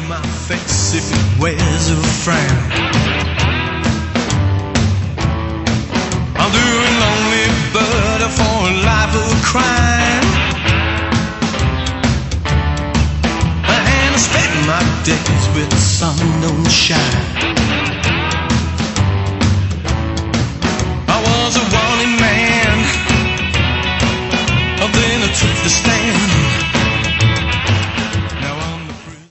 my face if it wears a frown. I'm doing lonely but for a life of crime. And I spend my days with the sun don't shine.